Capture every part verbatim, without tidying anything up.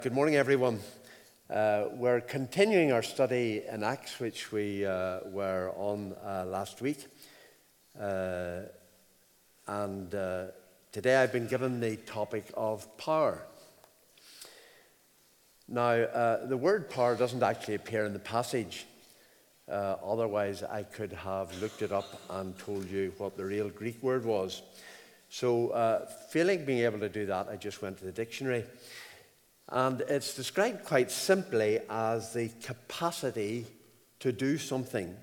Good morning, everyone. Uh, we're continuing our study in Acts, which we uh, were on uh, last week. Uh, and uh, today I've been given the topic of power. Now, uh, the word power doesn't actually appear in the passage. Uh, otherwise, I could have looked it up and told you what the real Greek word was. So, uh, failing being able to do that, I just went to the dictionary. And it's described quite simply as the capacity to do something.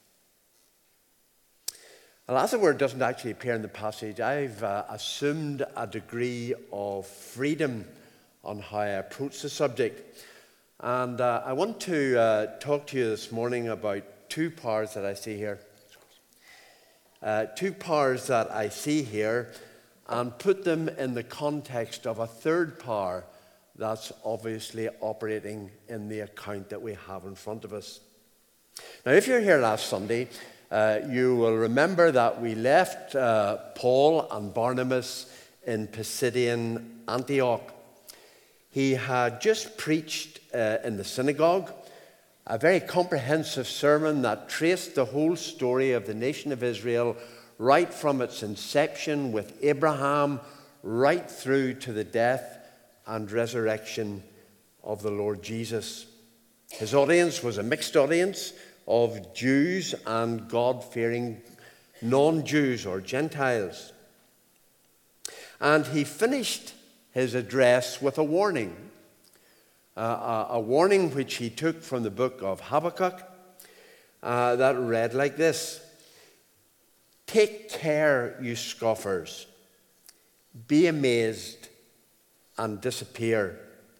Well, as the word doesn't actually appear in the passage, I've uh, assumed a degree of freedom on how I approach the subject. And uh, I want to uh, talk to you this morning about two powers that I see here. Uh, two powers that I see here and put them in the context of a third power that's obviously operating in the account that we have in front of us. Now, if you're here last Sunday, uh, you will remember that we left uh, Paul and Barnabas in Pisidian Antioch. He had just preached uh, in the synagogue a very comprehensive sermon that traced the whole story of the nation of Israel right from its inception with Abraham right through to the death and resurrection of the Lord Jesus. His audience was a mixed audience of Jews and God-fearing non-Jews or Gentiles. And he finished his address with a warning, uh, a, a warning which he took from the book of Habakkuk uh, that read like this: "Take care, you scoffers, be amazed and disappear.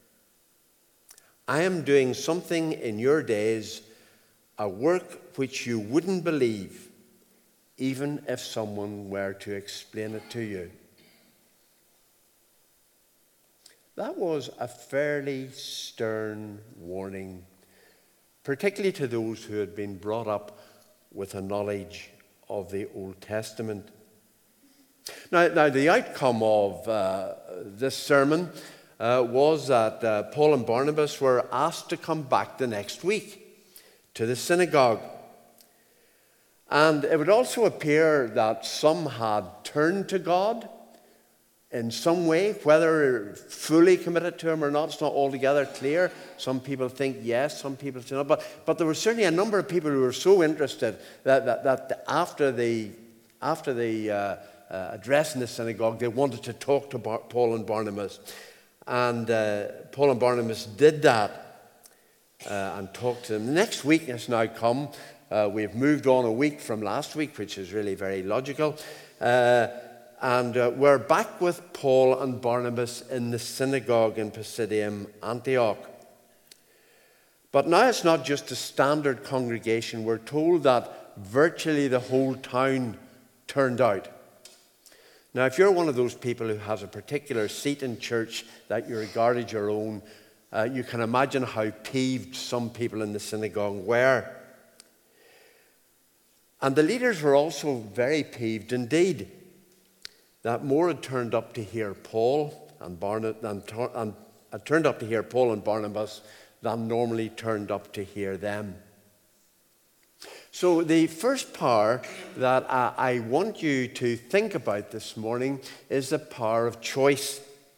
I am doing something in your days, a work which you wouldn't believe, even if someone were to explain it to you." That was a fairly stern warning, particularly to those who had been brought up with a knowledge of the Old Testament. Now, now the outcome of uh, this sermon uh, was that uh, Paul and Barnabas were asked to come back the next week to the synagogue. And it would also appear that some had turned to God in some way, whether fully committed to Him or not, it's not altogether clear. Some people think yes, some people think no. But, but there were certainly a number of people who were so interested that, that, that after the, after the uh, Uh, address in the synagogue, they wanted to talk to Bar- Paul and Barnabas. And uh, Paul and Barnabas did that uh, and talked to them. The next week has now come. Uh, we've moved on a week from last week, which is really very logical. Uh, and uh, we're back with Paul and Barnabas in the synagogue in Pisidian Antioch. But now it's not just a standard congregation. We're told that virtually the whole town turned out. Now, if you're one of those people who has a particular seat in church that you regarded your own, uh, you can imagine how peeved some people in the synagogue were. And the leaders were also very peeved indeed that more had turned up to hear Paul and Barnabas, and, and had turned up to hear Paul and Barnabas than normally turned up to hear them. So the first power that I want you to think about this morning is the power of choice.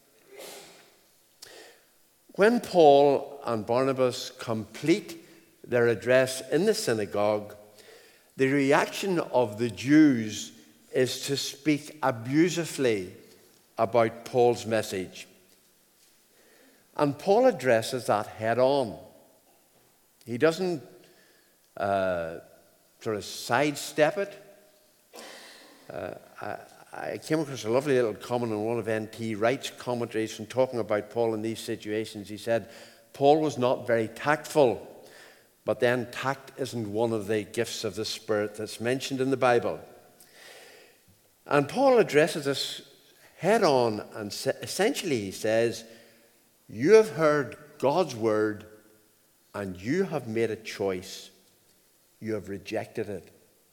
When Paul and Barnabas complete their address in the synagogue, the reaction of the Jews is to speak abusively about Paul's message. And Paul addresses that head on. He doesn't uh, sort of sidestep it. Uh, I, I came across a lovely little comment on one of N T Wright's commentaries from talking about Paul in these situations. He said, Paul was not very tactful, but then tact isn't one of the gifts of the Spirit that's mentioned in the Bible. And Paul addresses us head on, and essentially he says, you have heard God's word and you have made a choice. You have rejected it.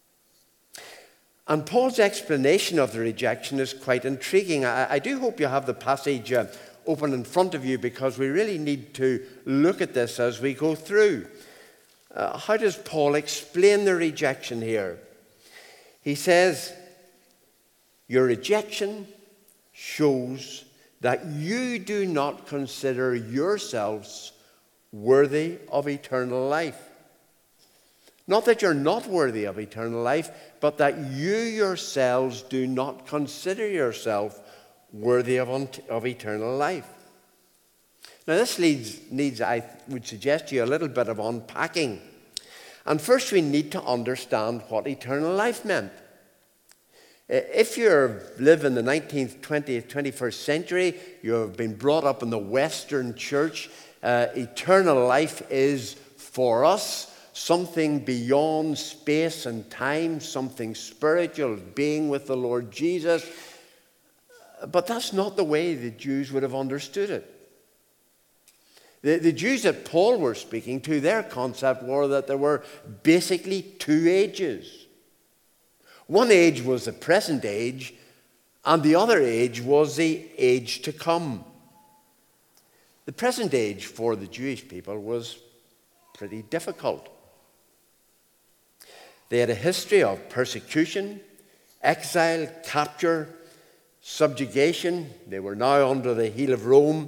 And Paul's explanation of the rejection is quite intriguing. I, I do hope you have the passage uh, open in front of you because we really need to look at this as we go through. Uh, how does Paul explain the rejection here? He says, your rejection shows that you do not consider yourselves worthy of eternal life. Not that you're not worthy of eternal life, but that you yourselves do not consider yourself worthy of, of eternal life. Now this leads, needs, I would suggest to you, a little bit of unpacking. And first we need to understand what eternal life meant. If you live in the nineteenth, twentieth, twenty-first century, you have been brought up in the Western church, uh, eternal life is for us something beyond space and time, something spiritual, being with the Lord Jesus. But that's not the way the Jews would have understood it. The, the Jews that Paul was speaking to, their concept was that there were basically two ages. One age was the present age, and the other age was the age to come. The present age for the Jewish people was pretty difficult. They had a history of persecution, exile, capture, subjugation. They were now under the heel of Rome.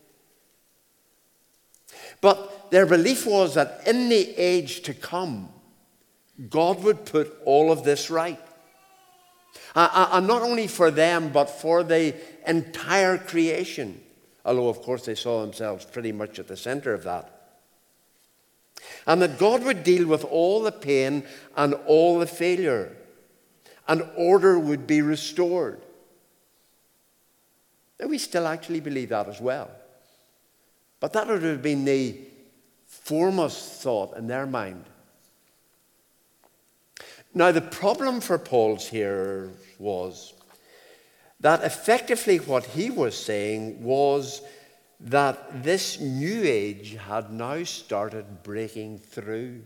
But their belief was that in the age to come, God would put all of this right. And not only for them, but for the entire creation. Although, of course, they saw themselves pretty much at the center of that. And that God would deal with all the pain and all the failure. And order would be restored. Now, we still actually believe that as well. But that would have been the foremost thought in their mind. Now, the problem for Paul's hearers was that effectively what he was saying was that this new age had now started breaking through.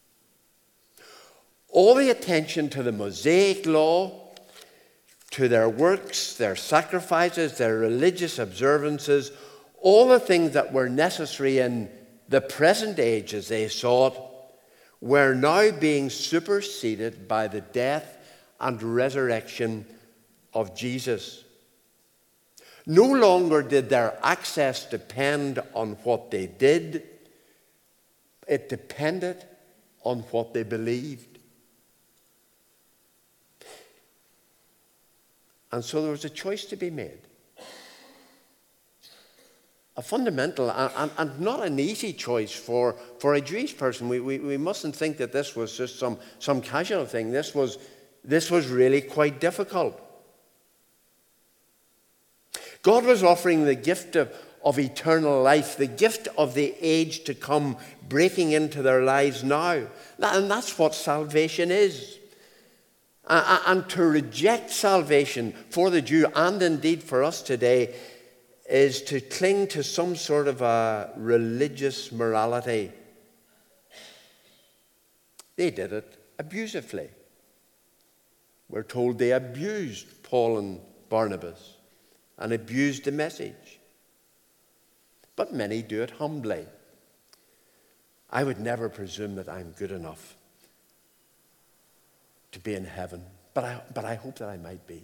All the attention to the Mosaic law, to their works, their sacrifices, their religious observances, all the things that were necessary in the present age as they saw it, were now being superseded by the death and resurrection of Jesus. No longer did their access depend on what they did. It depended on what they believed. And so there was a choice to be made. A fundamental and, and, and not an easy choice for, for a Jewish person. We, we, we mustn't think that this was just some, some casual thing. This was, this was really quite difficult. God was offering the gift of, of eternal life, the gift of the age to come, breaking into their lives now. And that's what salvation is. And to reject salvation for the Jew, and indeed for us today, is to cling to some sort of a religious morality. They did it abusively. We're told they abused Paul and Barnabas and abused the message. But many do it humbly. I would never presume that I'm good enough to be in heaven, but I, but I hope that I might be.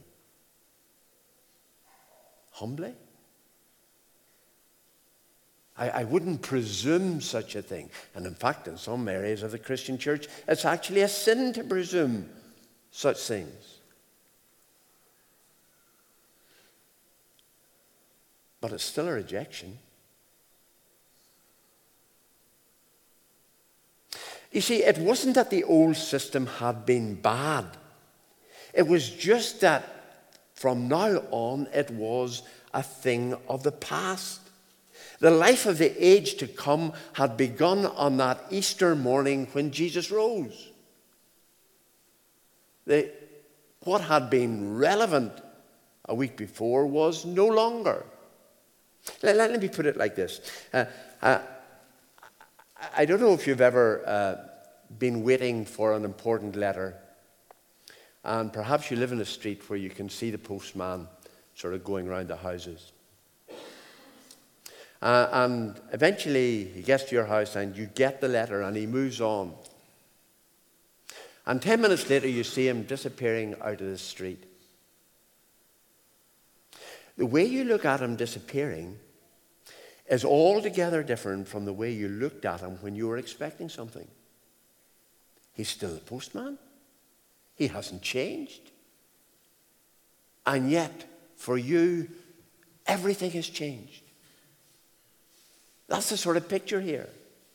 Humbly? I, I wouldn't presume such a thing. And in fact, in some areas of the Christian church, it's actually a sin to presume such things. But it's still a rejection. You see, it wasn't that the old system had been bad. It was just that from now on it was a thing of the past. The life of the age to come had begun on that Easter morning when Jesus rose. The, what had been relevant a week before was no longer. Let, let me put it like this. Uh, uh, I don't know if you've ever uh, been waiting for an important letter, and perhaps you live in a street where you can see the postman sort of going around the houses. Uh, and eventually he gets to your house and you get the letter and he moves on. And ten minutes later you see him disappearing out of the street. The way you look at him disappearing is altogether different from the way you looked at him when you were expecting something. He's still the postman. He hasn't changed. And yet, for you, everything has changed. That's the sort of picture here.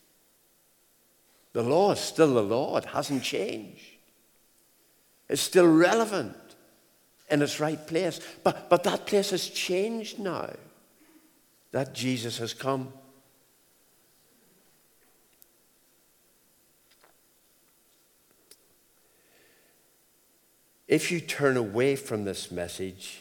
The law is still the law. It hasn't changed. It's still relevant in its right place. But, but that place has changed now that Jesus has come. If you turn away from this message,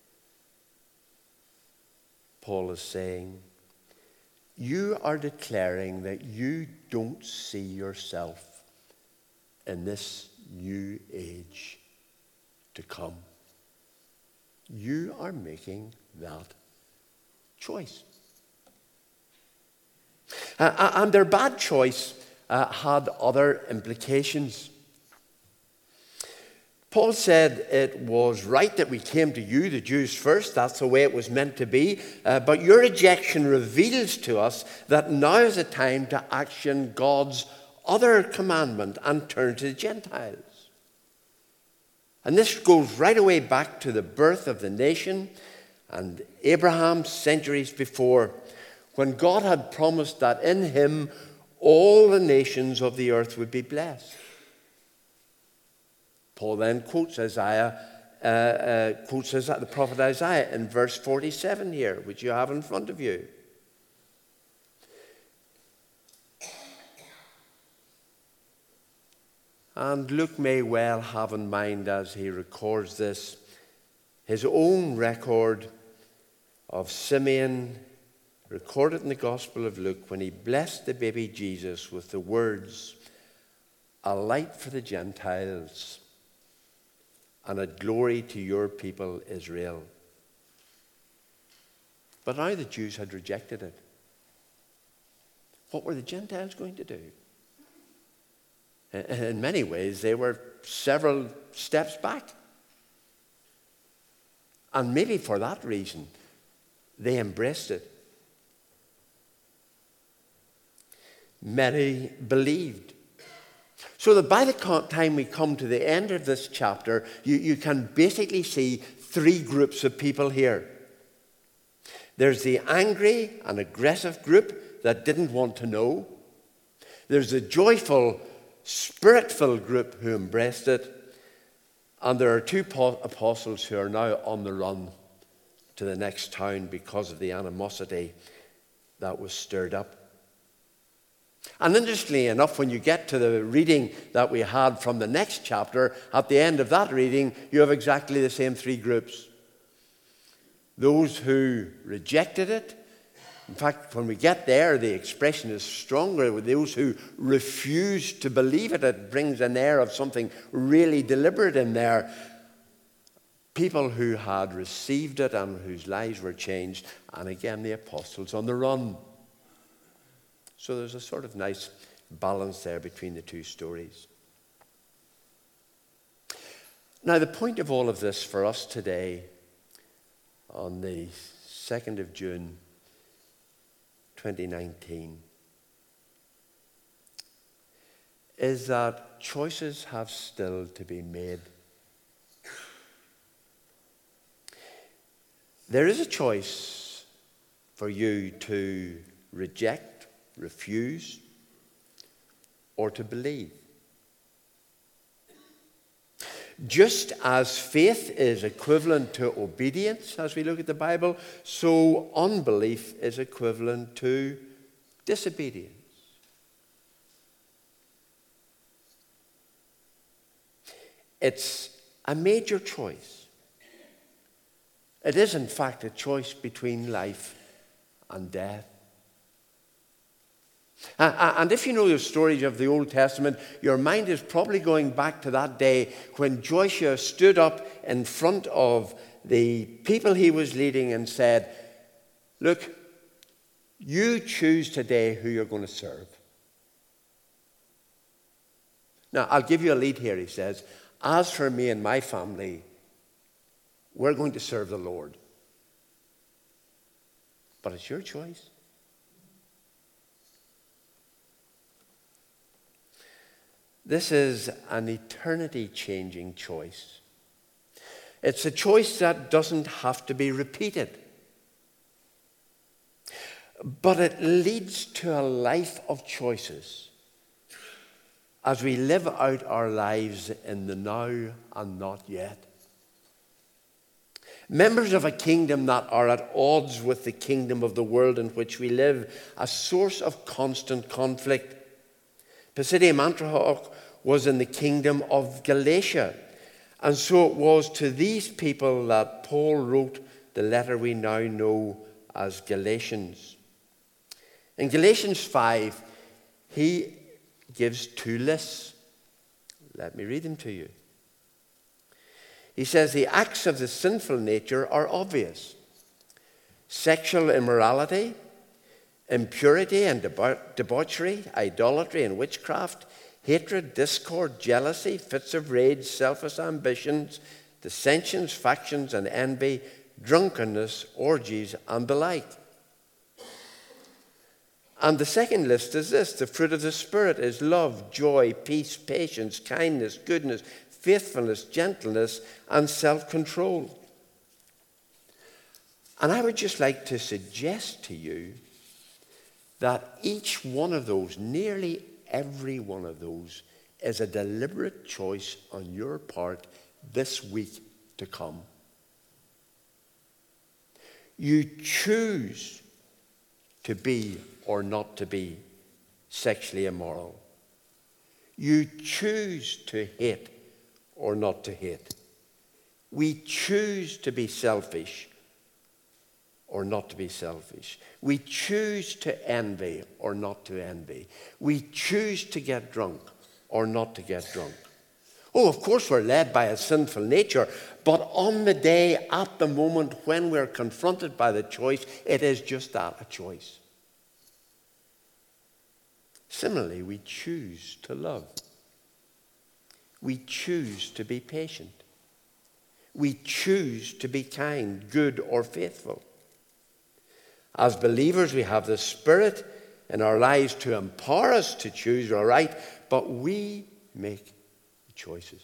Paul is saying, you are declaring that you don't see yourself in this new age to come. You are making that choice. Uh, and their bad choice uh, had other implications. Paul said it was right that we came to you, the Jews, first. That's the way it was meant to be. Uh, but your rejection reveals to us that now is a time to action God's other commandment and turn to the Gentiles. And this goes right away back to the birth of the nation and Abraham centuries before, when God had promised that in him all the nations of the earth would be blessed. Paul then quotes Isaiah, uh, uh, quotes the prophet Isaiah in verse forty-seven here, which you have in front of you. And Luke may well have in mind, as he records this, his own record of Simeon, recorded in the Gospel of Luke, when he blessed the baby Jesus with the words, "A light for the Gentiles, and a glory to your people Israel." But now the Jews had rejected it. What were the Gentiles going to do? In many ways, they were several steps back. And maybe for that reason, they embraced it. Many believed. So that by the time we come to the end of this chapter, you, you can basically see three groups of people here. There's the angry and aggressive group that didn't want to know. There's the joyful, spirit-filled group who embraced it. And there are two apostles who are now on the run to the next town because of the animosity that was stirred up. And interestingly enough, when you get to the reading that we had from the next chapter, at the end of that reading, you have exactly the same three groups. Those who rejected it. In fact, when we get there, the expression is stronger with those who refused to believe it. It brings an air of something really deliberate in there. People who had received it and whose lives were changed. And again, the apostles on the run. So there's a sort of nice balance there between the two stories. Now, the point of all of this for us today, on the second of June, twenty nineteen, is that choices have still to be made. There is a choice for you to reject, refuse, or to believe. Just as faith is equivalent to obedience, as we look at the Bible, so unbelief is equivalent to disobedience. It's a major choice. It is, in fact, a choice between life and death. And if you know the stories of the Old Testament, your mind is probably going back to that day when Joshua stood up in front of the people he was leading and said, "Look, You choose today who you're going to serve. Now, I'll give you a lead here, he says. As for me and my family, we're going to serve the Lord. But it's your choice. This is an eternity-changing choice. It's a choice that doesn't have to be repeated. But it leads to a life of choices as we live out our lives in the now and not yet. Members of a kingdom that are at odds with the kingdom of the world in which we live, a source of constant conflict. Pisidian Antioch was in the kingdom of Galatia, and so it was to these people that Paul wrote the letter we now know as Galatians. In Galatians five, he gives two lists. Let me read them to you. He says the acts of the sinful nature are obvious: sexual immorality, impurity and debau- debauchery, idolatry and witchcraft, hatred, discord, jealousy, fits of rage, selfish ambitions, dissensions, factions and envy, drunkenness, orgies and the like. And the second list is this: the fruit of the Spirit is love, joy, peace, patience, kindness, goodness, faithfulness, gentleness, and self-control. And I would just like to suggest to you that each one of those, nearly every one of those, is a deliberate choice on your part this week to come. You choose to be or not to be sexually immoral. You choose to hate or not to hate. We choose to be selfish or not to be selfish. We choose to envy or not to envy. We choose to get drunk or not to get drunk. Oh, of course we're led by a sinful nature, but on the day, at the moment when we're confronted by the choice, it is just that, a choice. Similarly, we choose to love. We choose to be patient. We choose to be kind, good, or faithful. As believers, we have the Spirit in our lives to empower us to choose aright, but we make the choices.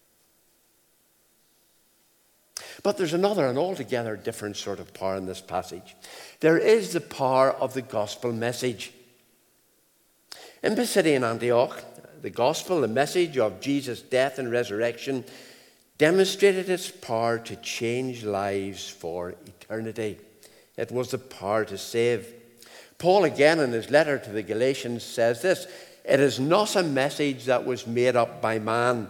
But there's another and altogether different sort of power in this passage. There is the power of the gospel message. In Pisidian Antioch, the gospel, the message of Jesus' death and resurrection, demonstrated its power to change lives for eternity. It was the power to save. Paul, again, in his letter to the Galatians, says this: it is not a message that was made up by man.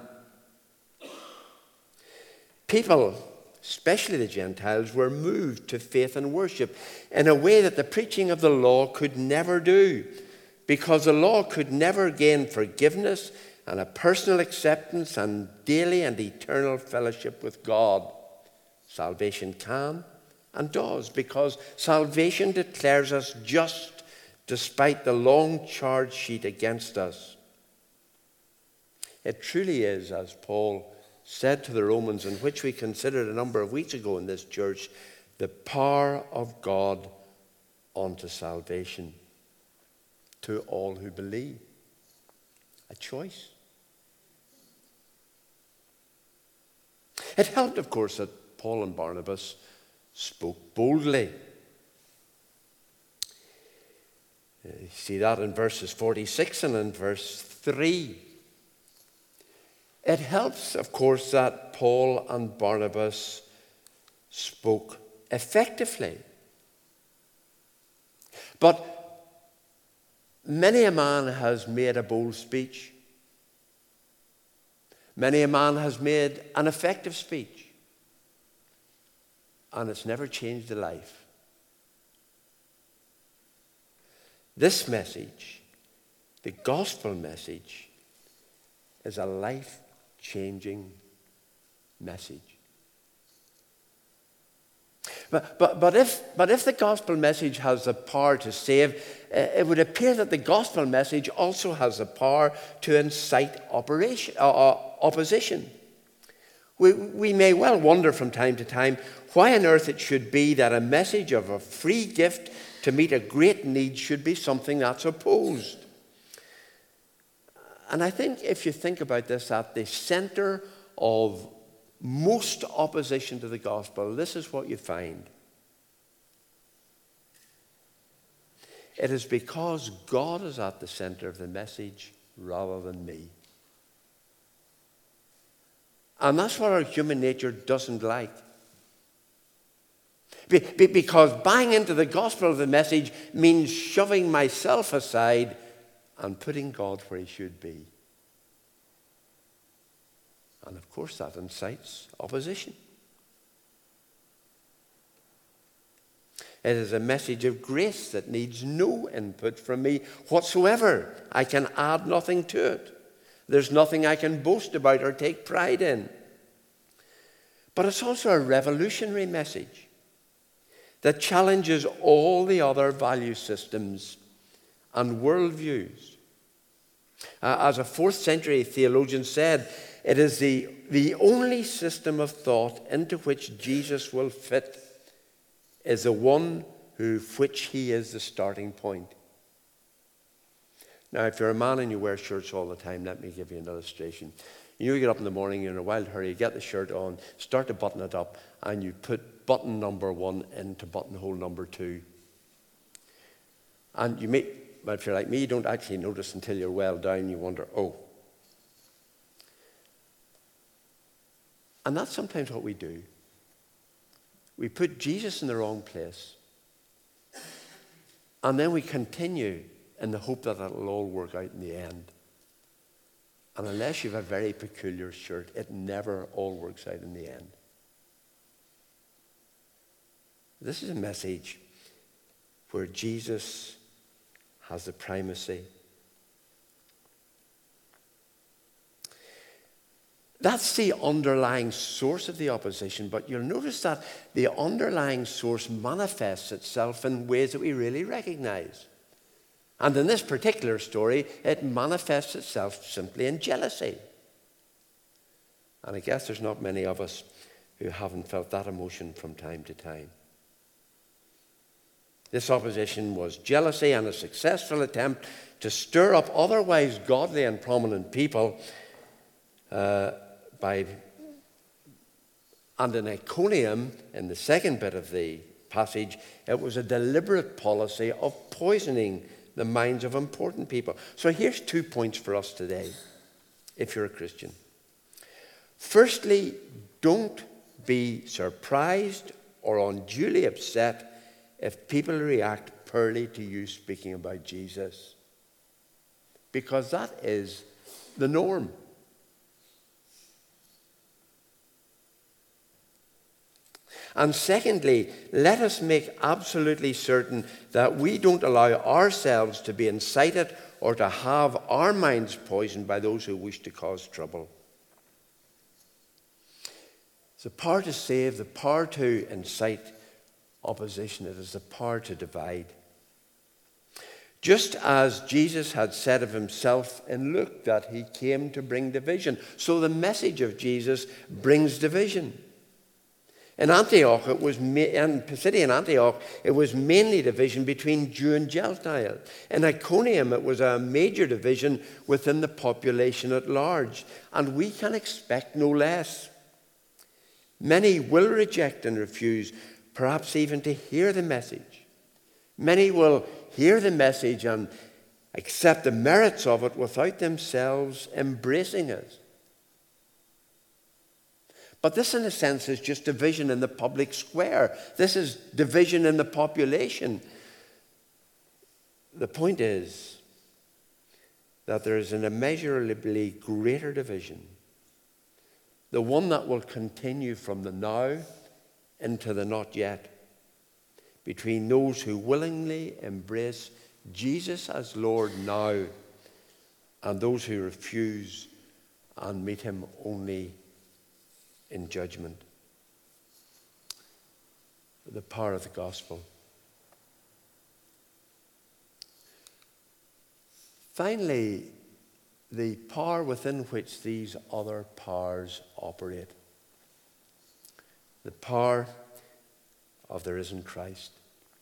People, especially the Gentiles, were moved to faith and worship in a way that the preaching of the law could never do, because the law could never gain forgiveness and a personal acceptance and daily and eternal fellowship with God. Salvation can and does, because salvation declares us just despite the long charge sheet against us. It truly is, as Paul said to the Romans, in which we considered a number of weeks ago in this church, the power of God unto salvation to all who believe. A choice. It helped, of course, that Paul and Barnabas spoke boldly. You see that in verses forty-six and in verse three. It helps, of course, that Paul and Barnabas spoke effectively. But many a man has made a bold speech. Many a man has made an effective speech. And it's never changed a life. This message, the gospel message, is a life-changing message. But, but, but, if, but if the gospel message has the power to save, uh, it would appear that the gospel message also has the power to incite operation, uh, uh, opposition. We, we may well wonder from time to time why on earth it should be that a message of a free gift to meet a great need should be something that's opposed. And I think if you think about this, at the center of most opposition to the gospel, this is what you find. It is because God is at the center of the message rather than me. And that's what our human nature doesn't like. Be- be- because buying into the gospel of the message means shoving myself aside and putting God where he should be. And of course that incites opposition. It is a message of grace that needs no input from me whatsoever. I can add nothing to it. There's nothing I can boast about or take pride in. But it's also a revolutionary message that challenges all the other value systems and worldviews. Uh, as a fourth century theologian said, it is the, the only system of thought into which Jesus will fit is the one who which he is the starting point. Now, if you're a man and you wear shirts all the time, let me give you an illustration. You know, you get up in the morning, you're in a wild hurry, you get the shirt on, start to button it up, and you put button number one into buttonhole number two. And you may, well, if you're like me, you don't actually notice until you're well down, you wonder, oh. And that's sometimes what we do. We put Jesus in the wrong place, and then we continue in the hope that it'll all work out in the end. And unless you have a very peculiar shirt, it never all works out in the end. This is a message where Jesus has the primacy. That's the underlying source of the opposition, but you'll notice that the underlying source manifests itself in ways that we really recognize. And in this particular story, it manifests itself simply in jealousy. And I guess there's not many of us who haven't felt that emotion from time to time. This opposition was jealousy and a successful attempt to stir up otherwise godly and prominent people uh, by, and in Iconium, in the second bit of the passage, it was a deliberate policy of poisoning the minds of important people. So here's two points for us today, if you're a Christian. Firstly, don't be surprised or unduly upset if people react poorly to you speaking about Jesus, because that is the norm. And secondly, let us make absolutely certain that we don't allow ourselves to be incited or to have our minds poisoned by those who wish to cause trouble. It's the power to save, the power to incite opposition. It is the power to divide. Just as Jesus had said of himself in Luke that he came to bring division, so the message of Jesus brings division. In Antioch, it was in Pisidian Antioch, it was mainly division between Jew and Gentile. In Iconium, it was a major division within the population at large, and we can expect no less. Many will reject and refuse, perhaps even to hear the message. Many will hear the message and accept the merits of it without themselves embracing it. But this, in a sense, is just division in the public square. This is division in the population. The point is that there is an immeasurably greater division, the one that will continue from the now into the not yet, between those who willingly embrace Jesus as Lord now and those who refuse and meet him only in judgment. the power of the gospel. Finally, the power within which these other powers operate. The power of the risen Christ.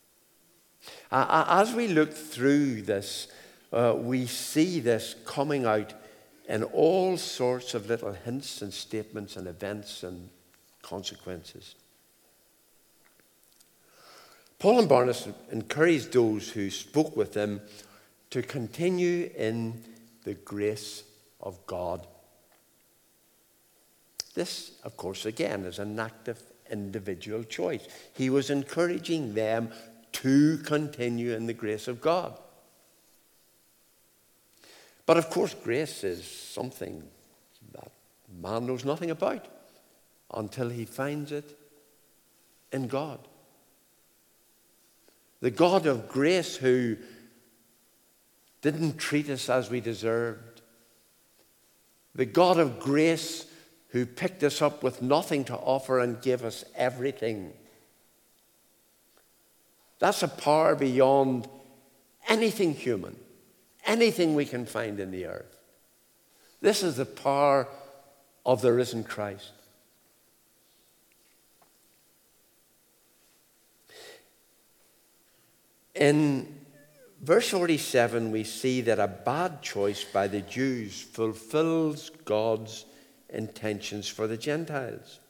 As we look through this, uh, we see this coming out in all sorts of little hints and statements and events and consequences. Paul and Barnabas encouraged those who spoke with them to continue in the grace of God. This, of course, again, is an active individual choice. He was encouraging them to continue in the grace of God. But of course, grace is something that man knows nothing about until he finds it in God. The God of grace who didn't treat us as we deserved. The God of grace who picked us up with nothing to offer and gave us everything. That's a power beyond anything human, anything we can find in the earth. This is the power of the risen Christ. In verse forty-seven, we see that a bad choice by the Jews fulfills God's intentions for the Gentiles.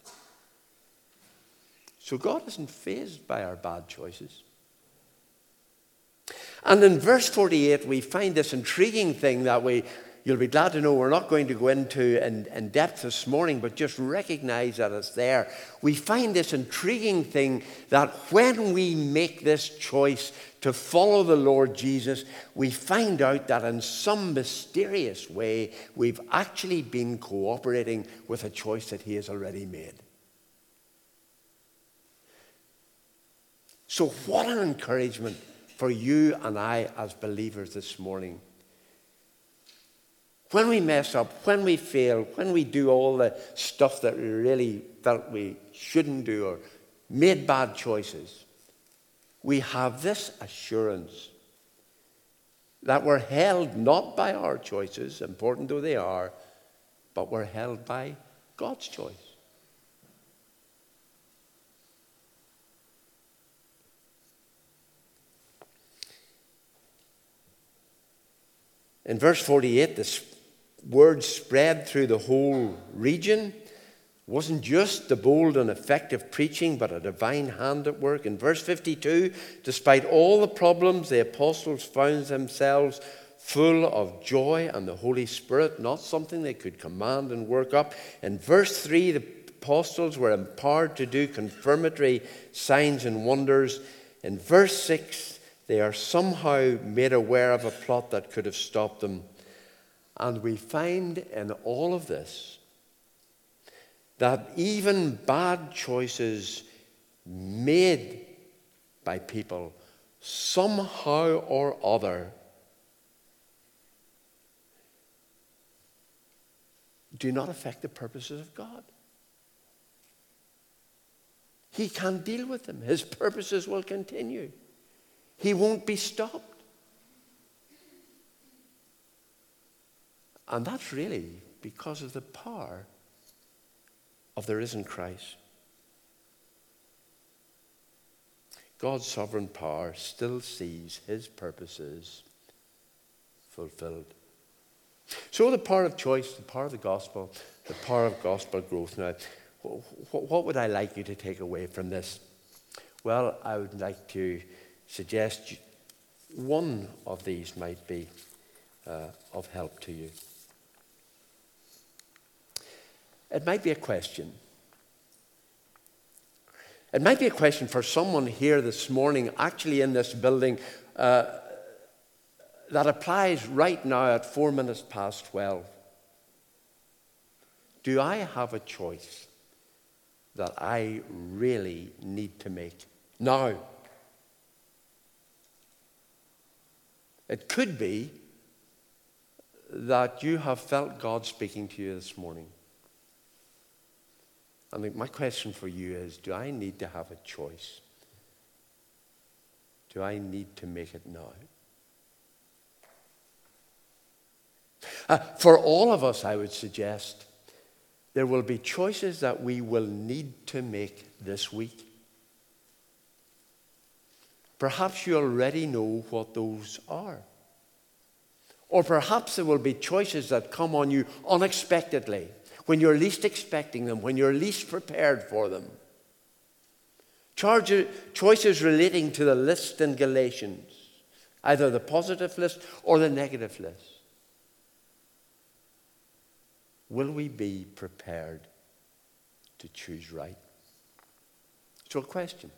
So God isn't fazed by our bad choices. And in verse forty-eight, we find this intriguing thing that we, you'll be glad to know we're not going to go into in, in depth this morning, but just recognize that it's there. We find this intriguing thing that when we make this choice to follow the Lord Jesus, we find out that in some mysterious way, we've actually been cooperating with a choice that he has already made. So what an encouragement for you and I as believers this morning. When we mess up, when we fail, when we do all the stuff that we really felt we shouldn't do or made bad choices, we have this assurance that we're held not by our choices, important though they are, but we're held by God's choice. In verse forty-eight, this word spread through the whole region. It wasn't just the bold and effective preaching, but a divine hand at work. In verse fifty-two, despite all the problems, the apostles found themselves full of joy and the Holy Spirit, not something they could command and work up. In verse three, the apostles were empowered to do confirmatory signs and wonders. In verse six, they are somehow made aware of a plot that could have stopped them. And we find in all of this that even bad choices made by people somehow or other do not affect the purposes of God. He can deal with them. His purposes will continue. He won't be stopped. And that's really because of the power of the risen Christ. God's sovereign power still sees his purposes fulfilled. So the power of choice, the power of the gospel, the power of gospel growth. Now, what would I like you to take away from this? Well, I would like to suggest one of these might be uh, of help to you. It might be a question. It might be a question for someone here this morning, actually in this building, uh, that applies right now at four minutes past twelve. Do I have a choice that I really need to make now? It could be that you have felt God speaking to you this morning. And my question for you is, do I need to have a choice Do I need to make it now? Uh, for all of us, I would suggest, there will be choices that we will need to make this week. Perhaps you already know what those are. Or perhaps there will be choices that come on you unexpectedly, when you're least expecting them, when you're least prepared for them. Charge, choices relating to the list in Galatians, either the positive list or the negative list. Will we be prepared to choose right? So a question.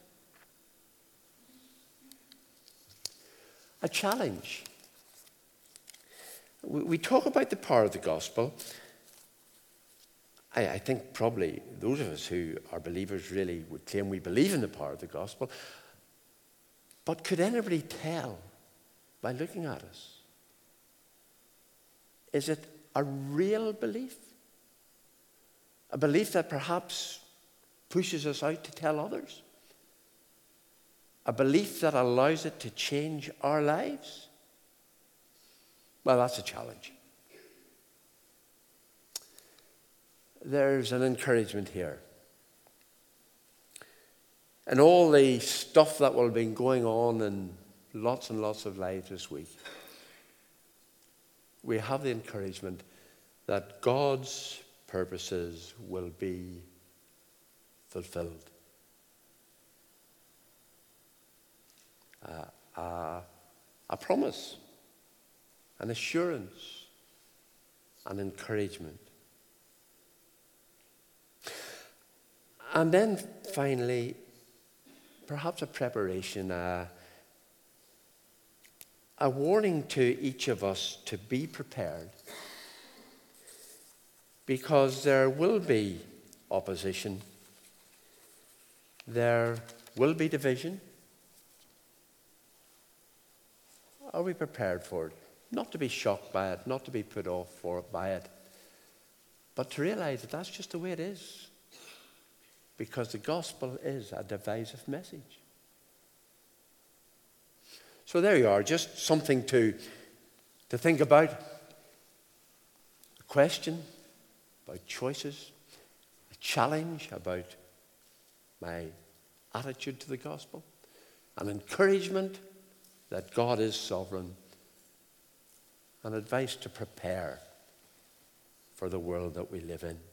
A challenge. We, we talk about the power of the gospel. I, I think probably those of us who are believers really would claim we believe in the power of the gospel. But could anybody tell by looking at us? Is it a real belief? A belief that perhaps pushes us out to tell others? A belief that allows it to change our lives? Well, that's a challenge. There's an encouragement here. And all the stuff that will have been going on in lots and lots of lives this week, we have the encouragement that God's purposes will be fulfilled. Uh, uh, a promise, an assurance, an encouragement. And then finally, perhaps a preparation, uh, a warning to each of us to be prepared, because there will be opposition, there will be division. Are we prepared for it? Not to be shocked by it, not to be put off for by it, but to realize that that's just the way it is. Because the gospel is a divisive message. So there you are, just something to, to think about. A question about choices, a challenge about my attitude to the gospel, an encouragement that God is sovereign, and advice to prepare for the world that we live in.